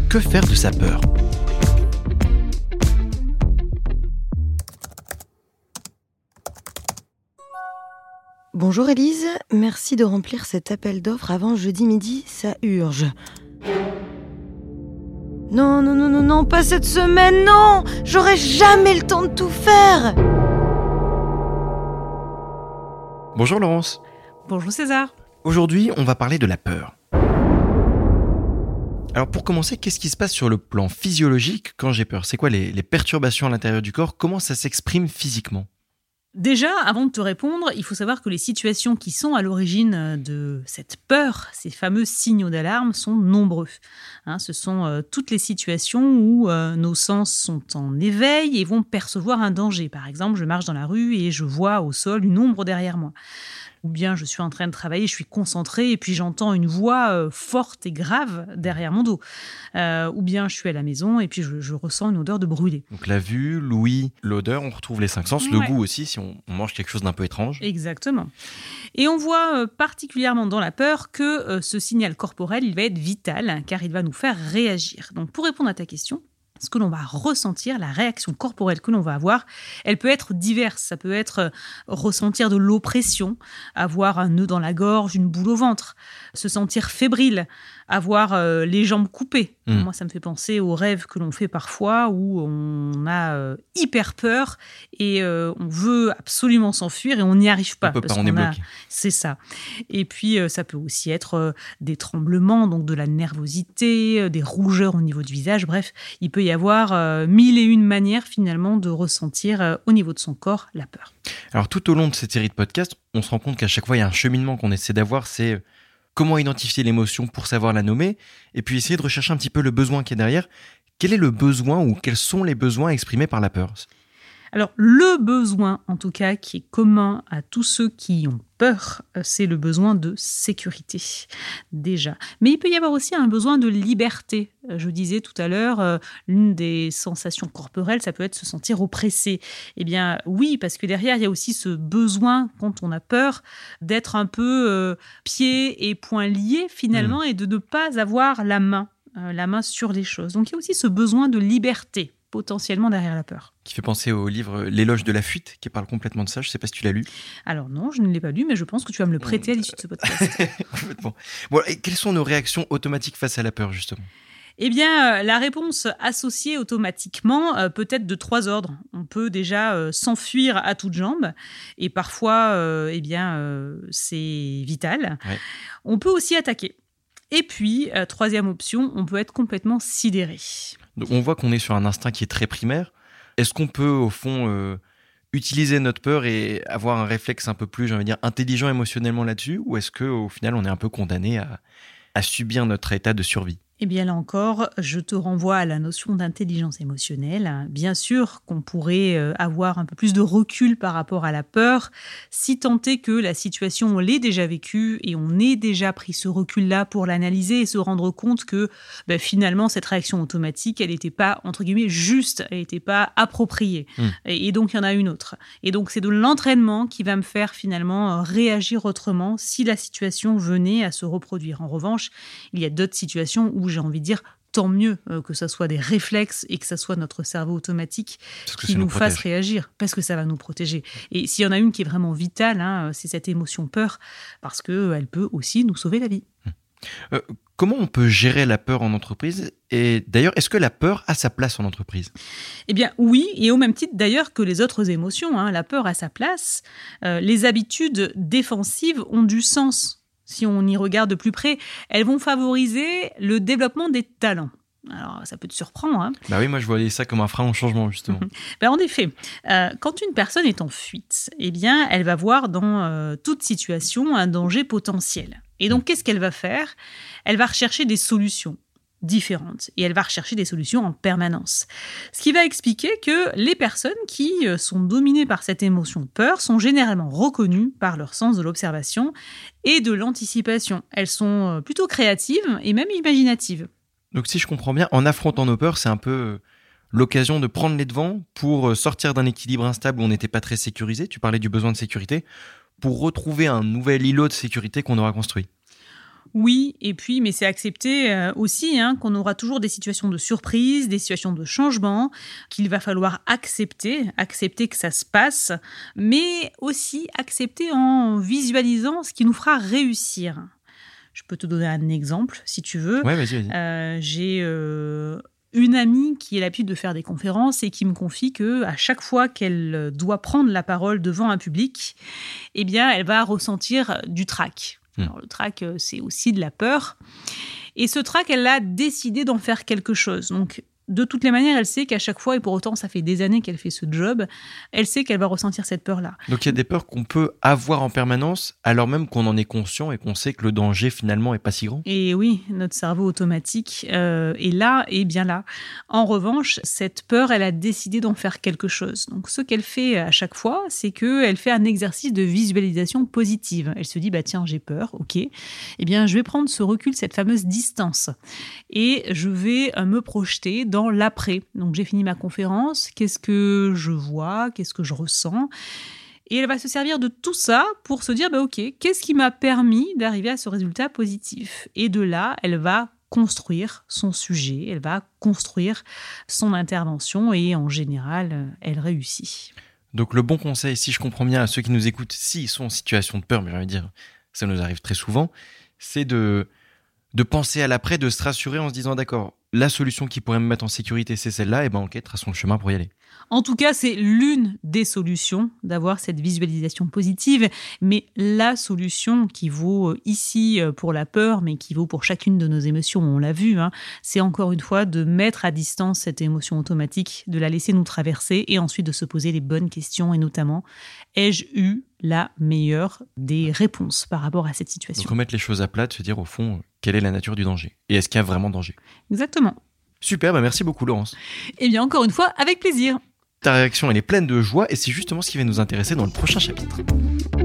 que faire de sa peur ? Bonjour Élise, merci de remplir cet appel d'offres avant jeudi midi, ça urge. Non, pas cette semaine, non! J'aurai jamais le temps de tout faire! Bonjour Laurence. Bonjour César. Aujourd'hui, on va parler de la peur. Alors pour commencer, qu'est-ce qui se passe sur le plan physiologique quand j'ai peur ? C'est quoi les perturbations à l'intérieur du corps ? Comment ça s'exprime physiquement ? Déjà, avant de te répondre, il faut savoir que les situations qui sont à l'origine de cette peur, ces fameux signaux d'alarme, sont nombreux. Ce sont toutes les situations où nos sens sont en éveil et vont percevoir un danger. Par exemple, je marche dans la rue et je vois au sol une ombre derrière moi. Ou bien je suis en train de travailler, je suis concentrée et puis j'entends une voix forte et grave derrière mon dos. Ou bien je suis à la maison et puis je ressens une odeur de brûlé. Donc la vue, l'ouïe, l'odeur, on retrouve les 5 sens, le goût aussi si on mange quelque chose d'un peu étrange. Exactement. Et on voit particulièrement dans la peur que ce signal corporel, il va être vital car il va nous faire réagir. Donc pour répondre à ta question, ce que l'on va ressentir, la réaction corporelle que l'on va avoir, elle peut être diverse. Ça peut être ressentir de l'oppression, avoir un nœud dans la gorge, une boule au ventre, se sentir fébrile, avoir les jambes coupées. Moi, ça me fait penser aux rêves que l'on fait parfois où on a hyper peur et on veut absolument s'enfuir et on n'y arrive pas. On peut pas, on est bloqué. C'est ça. Et puis, ça peut aussi être des tremblements, donc de la nervosité, des rougeurs au niveau du visage. Bref, il peut y avoir 1001 manières finalement de ressentir au niveau de son corps la peur. Alors tout au long de cette série de podcasts, on se rend compte qu'à chaque fois, il y a un cheminement qu'on essaie d'avoir, c'est comment identifier l'émotion pour savoir la nommer, et puis essayer de rechercher un petit peu le besoin qui est derrière. Quel est le besoin ou quels sont les besoins exprimés par la peur ? Alors, le besoin, en tout cas, qui est commun à tous ceux qui ont peur, c'est le besoin de sécurité, déjà. Mais il peut y avoir aussi un besoin de liberté. Je disais tout à l'heure, l'une des sensations corporelles, ça peut être se sentir oppressé. Eh bien, oui, parce que derrière, il y a aussi ce besoin, quand on a peur, d'être un peu pieds et poings liés, finalement, et de ne pas avoir la main sur les choses. Donc, il y a aussi ce besoin de liberté, potentiellement derrière la peur. Qui fait penser au livre L'éloge de la fuite, qui parle complètement de ça. Je ne sais pas si tu l'as lu. Alors non, je ne l'ai pas lu, mais je pense que tu vas me le prêter à l'issue de ce podcast. Complètement. Bon, et quelles sont nos réactions automatiques face à la peur, justement ? Eh bien, la réponse associée automatiquement peut être de 3 ordres. On peut déjà s'enfuir à toutes jambes, et parfois, c'est vital. Ouais. On peut aussi attaquer. Et puis, troisième option, on peut être complètement sidéré. Donc on voit qu'on est sur un instinct qui est très primaire. Est-ce qu'on peut, au fond, utiliser notre peur et avoir un réflexe un peu plus, j'ai envie de dire, intelligent émotionnellement là-dessus ? Ou est-ce qu'au final, on est un peu condamné à subir notre état de survie ? Eh bien là encore, je te renvoie à la notion d'intelligence émotionnelle. Bien sûr qu'on pourrait avoir un peu plus de recul par rapport à la peur, si tant est que la situation, on l'ait déjà vécue et on ait déjà pris ce recul-là pour l'analyser et se rendre compte que finalement, cette réaction automatique, elle n'était pas, entre guillemets, juste, elle n'était pas appropriée. Et donc, il y en a une autre. Et donc, c'est de l'entraînement qui va me faire finalement réagir autrement si la situation venait à se reproduire. En revanche, il y a d'autres situations où j'ai envie de dire, tant mieux que ça soit des réflexes et que ça soit notre cerveau automatique qui nous fasse réagir, parce que ça va nous protéger. Et s'il y en a une qui est vraiment vitale, c'est cette émotion peur, parce qu'elle peut aussi nous sauver la vie. Comment on peut gérer la peur en entreprise ? Et d'ailleurs, est-ce que la peur a sa place en entreprise ? Eh bien oui, et au même titre d'ailleurs que les autres émotions, la peur a sa place. Les habitudes défensives ont du sens. Si on y regarde de plus près, elles vont favoriser le développement des talents. Alors, ça peut te surprendre. Bah oui, moi je voyais ça comme un frein au changement, justement. En effet, quand une personne est en fuite, eh bien, elle va voir dans toute situation un danger potentiel. Et donc, qu'est-ce qu'elle va faire ? Elle va rechercher des solutions différentes et elle va rechercher des solutions en permanence. Ce qui va expliquer que les personnes qui sont dominées par cette émotion peur sont généralement reconnues par leur sens de l'observation et de l'anticipation. Elles sont plutôt créatives et même imaginatives. Donc si je comprends bien, en affrontant nos peurs, c'est un peu l'occasion de prendre les devants pour sortir d'un équilibre instable où on n'était pas très sécurisé. Tu parlais du besoin de sécurité, pour retrouver un nouvel îlot de sécurité qu'on aura construit. Oui, et puis, mais c'est accepter aussi qu'on aura toujours des situations de surprise, des situations de changement, qu'il va falloir accepter que ça se passe, mais aussi accepter en visualisant ce qui nous fera réussir. Je peux te donner un exemple, si tu veux. Ouais, vas-y. J'ai une amie qui a l'habitude de faire des conférences et qui me confie qu'à chaque fois qu'elle doit prendre la parole devant un public, eh bien, elle va ressentir du trac. Alors, le trac, c'est aussi de la peur. Et ce trac, elle a décidé d'en faire quelque chose. Donc, de toutes les manières, elle sait qu'à chaque fois, et pour autant, ça fait des années qu'elle fait ce job, elle sait qu'elle va ressentir cette peur-là. Donc, il y a des peurs qu'on peut avoir en permanence, alors même qu'on en est conscient et qu'on sait que le danger, finalement, est pas si grand. Et oui, notre cerveau automatique est là et bien là. En revanche, cette peur, elle a décidé d'en faire quelque chose. Donc, ce qu'elle fait à chaque fois, c'est qu'elle fait un exercice de visualisation positive. Elle se dit, tiens, j'ai peur, ok. Eh bien, je vais prendre ce recul, cette fameuse distance. Et je vais me projeter dans l'après. Donc, j'ai fini ma conférence. Qu'est-ce que je vois? Qu'est-ce que je ressens? Et elle va se servir de tout ça pour se dire, ok, qu'est-ce qui m'a permis d'arriver à ce résultat positif? Et de là, elle va construire son sujet, elle va construire son intervention et en général, elle réussit. Donc, le bon conseil, si je comprends bien à ceux qui nous écoutent, s'ils sont en situation de peur, mais j'ai envie de dire, ça nous arrive très souvent, c'est de penser à l'après, de se rassurer en se disant, d'accord, la solution qui pourrait me mettre en sécurité, c'est celle-là, et ok, traçons le chemin pour y aller. En tout cas, c'est l'une des solutions d'avoir cette visualisation positive, mais la solution qui vaut ici pour la peur, mais qui vaut pour chacune de nos émotions, on l'a vu, c'est encore une fois de mettre à distance cette émotion automatique, de la laisser nous traverser et ensuite de se poser les bonnes questions et notamment, ai-je eu la meilleure des réponses par rapport à cette situation? Donc remettre les choses à plat, de se dire au fond, quelle est la nature du danger? Et est-ce qu'il y a vraiment danger? Exactement. Super, merci beaucoup Laurence. Eh bien encore une fois, avec plaisir. Ta réaction, elle est pleine de joie et c'est justement ce qui va nous intéresser dans le prochain chapitre.